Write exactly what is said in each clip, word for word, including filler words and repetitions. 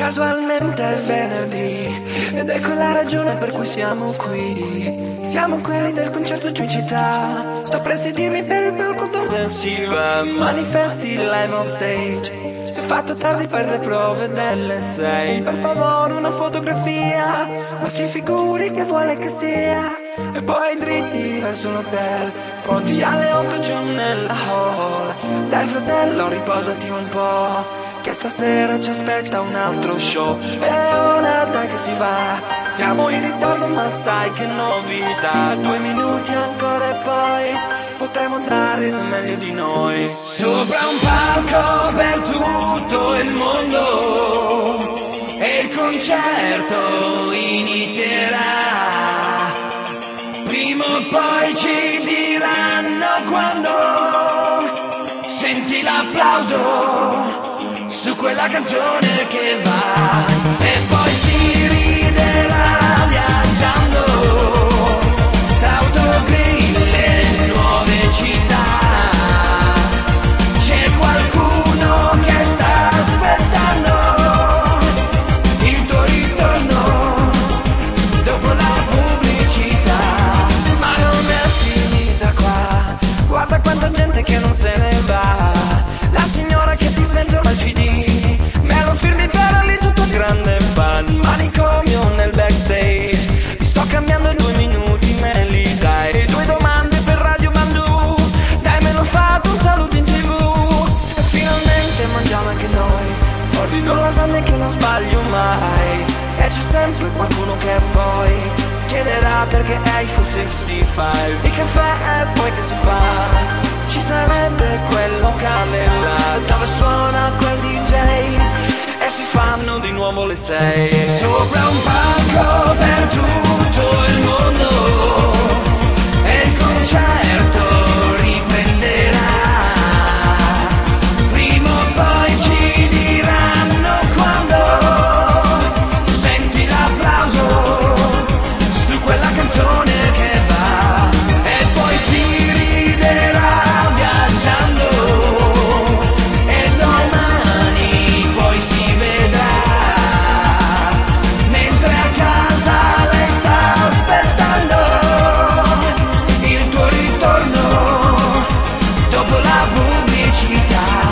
Casualmente è venerdì ed ecco la ragione per cui siamo qui. Siamo quelli del concerto giù in città. Sto a presidirmi per il palco dove si va. Manifesti live on stage. Si è fatto tardi per le prove delle sei. Per favore una fotografia, ma si figuri che vuole che sia. E poi dritti verso l'hotel, pronti alle otto giù nella hall. Dai fratello, riposati un po', che stasera ci aspetta un altro show. E ora dai che si va, siamo in ritardo ma sai che novità. Due minuti ancora e poi potremo dare il meglio di noi. Sopra un palco per tutto il mondo e il concerto inizierà. Prima o poi ci diranno quando senti l'applauso su quella canzone che va. E poi si riderà viaggiando tra autogrill e nuove città. C'è qualcuno che sta aspettando il tuo ritorno dopo la pubblicità. Ma non è finita qua, guarda quanta gente che non se ne va. La signora che ti sventola il C D, me lo firmi per lì tutto grande fan. Manicomio nel backstage, ti sto cambiando due minuti, me li dai. E due domande per Radio Bandù, dai me lo fate un saluto in tv. E finalmente mangiamo anche noi, ordino lasagne che non sbaglio mai. E c'è sempre qualcuno che poi chiederà perché iPhone sessantacinque. Di caffè e poi che si fa? Ci sarebbe quel locale là dove suona quel D J e si fanno di nuovo le sei. Sopra un palco per tutto il mondo e il concerto riprenderà. Prima o poi ci diranno quando senti l'applauso su quella canzone che va. E poi si riderà viaggiando e domani poi si vedrà, mentre a casa lei sta aspettando il tuo ritorno dopo la pubblicità.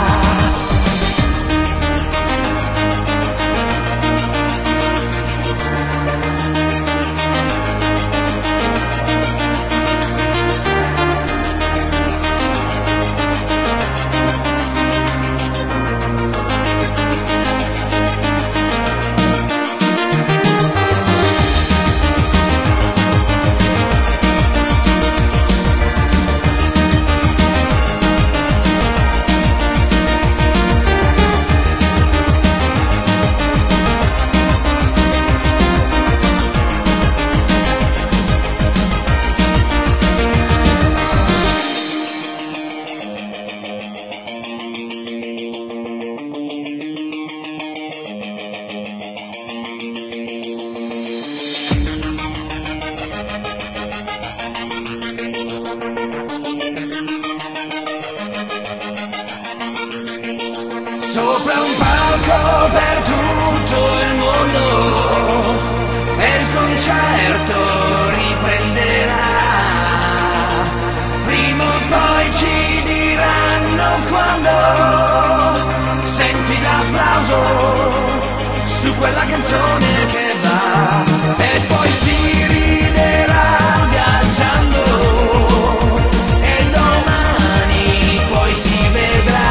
Sopra un palco per tutto il mondo e il concerto riprenderà. Prima o poi ci diranno quando senti l'applauso su quella canzone che va. E poi si riderà viaggiando e domani poi si vedrà,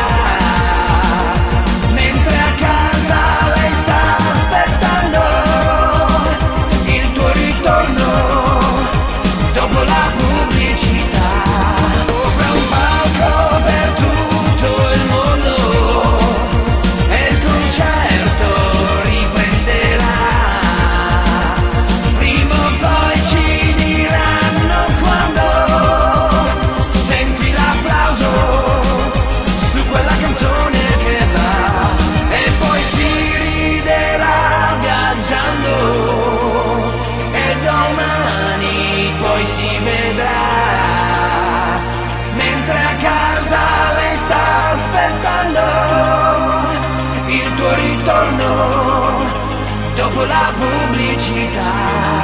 mentre a casa lei sta aspettando il tuo ritorno dopo la pubblicità. Sopra un palco per tutto il mondo e il concerto riprenderà. Prima o poi ci diranno quando senti l'applauso su quella canzone che va. E poi si riderà viaggiando e domani poi si vedrà, mentre a casa lei sta aspettando il tuo ritorno la pubblicità.